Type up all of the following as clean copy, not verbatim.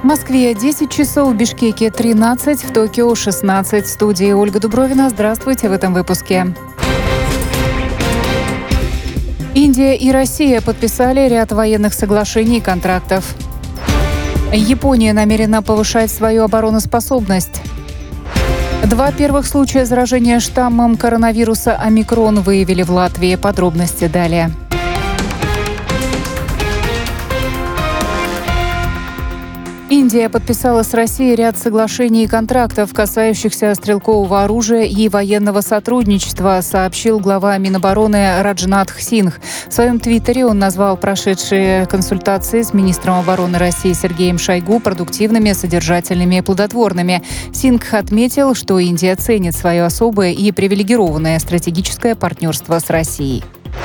В Москве 10 часов, в Бишкеке 13, в Токио 16. В студии Ольга Дубровина. Здравствуйте в этом выпуске. Индия и Россия подписали ряд военных соглашений и контрактов. Япония намерена повышать свою обороноспособность. 2 первых случая заражения штаммом коронавируса омикрон выявили в Латвии. Подробности далее. Индия подписала с Россией ряд соглашений и контрактов, касающихся стрелкового оружия и военного сотрудничества, сообщил глава Минобороны Раджнатх Сингх. В своем твиттере он назвал прошедшие консультации с министром обороны России Сергеем Шойгу продуктивными, содержательными и плодотворными. Сингх отметил, что Индия ценит свое особое и привилегированное стратегическое партнерство с Россией.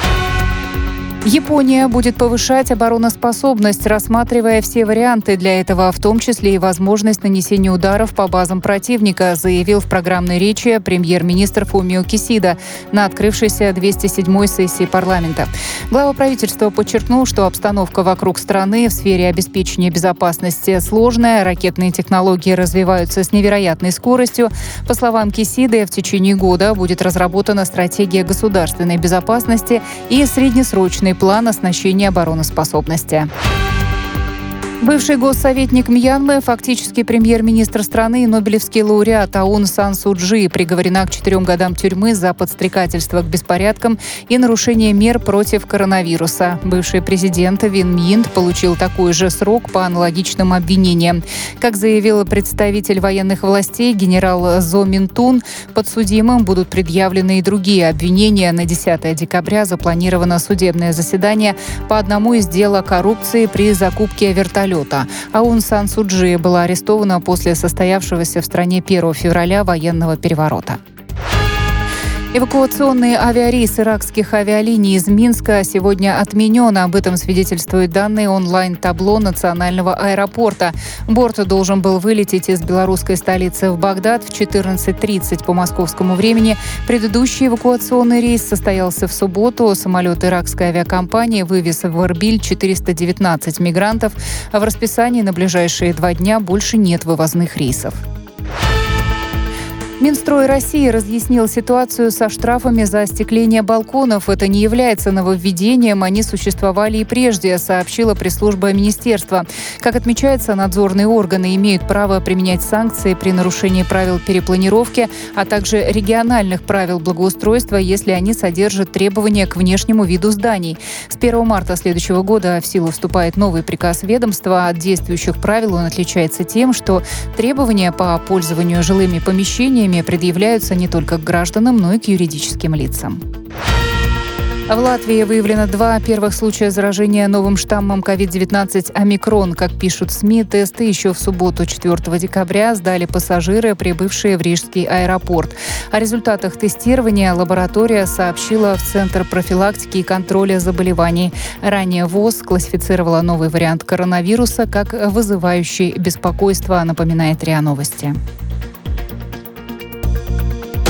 Япония будет повышать обороноспособность, рассматривая все варианты для этого, в том числе и возможность нанесения ударов по базам противника, заявил в программной речи премьер-министр Фумио Кисида на открывшейся 207-й сессии парламента. Глава правительства подчеркнул, что обстановка вокруг страны в сфере обеспечения безопасности сложная, ракетные технологии развиваются с невероятной скоростью. По словам Кисиды, в течение года будет разработана стратегия государственной безопасности и среднесрочный план оснащения обороноспособности. Бывший госсоветник Мьянмы, фактически премьер-министр страны и нобелевский лауреат Аун Сан Су Чжи приговорена к 4 годам тюрьмы за подстрекательство к беспорядкам и нарушение мер против коронавируса. Бывший президент Вин Мьинт получил такой же срок по аналогичным обвинениям. Как заявил представитель военных властей генерал Зо Мин Тун, подсудимым будут предъявлены и другие обвинения. На 10 декабря запланировано судебное заседание по одному из дел о коррупции при закупке вертолета. Аун Сан Су Чжи была арестована после состоявшегося в стране 1 февраля военного переворота. Эвакуационный авиарейс иракских авиалиний из Минска сегодня отменен. Об этом свидетельствуют данные онлайн-табло национального аэропорта. Борт должен был вылететь из белорусской столицы в Багдад в 14:30 по московскому времени. Предыдущий эвакуационный рейс состоялся в субботу. Самолет иракской авиакомпании вывез в Эрбиль 419 мигрантов. А в расписании на ближайшие 2 дня больше нет вывозных рейсов. Минстрой России разъяснил ситуацию со штрафами за остекление балконов. Это не является нововведением, они существовали и прежде, сообщила пресс-служба министерства. Как отмечается, надзорные органы имеют право применять санкции при нарушении правил перепланировки, а также региональных правил благоустройства, если они содержат требования к внешнему виду зданий. С 1 марта следующего года в силу вступает новый приказ ведомства. От действующих правил он отличается тем, что требования по пользованию жилыми помещениями предъявляются не только к гражданам, но и к юридическим лицам. В Латвии выявлено 2 первых случая заражения новым штаммом COVID-19 омикрон. Как пишут СМИ, тесты еще в субботу 4 декабря сдали пассажиры, прибывшие в Рижский аэропорт. О результатах тестирования лаборатория сообщила в Центр профилактики и контроля заболеваний. Ранее ВОЗ классифицировала новый вариант коронавируса как вызывающий беспокойство, напоминает РИА Новости.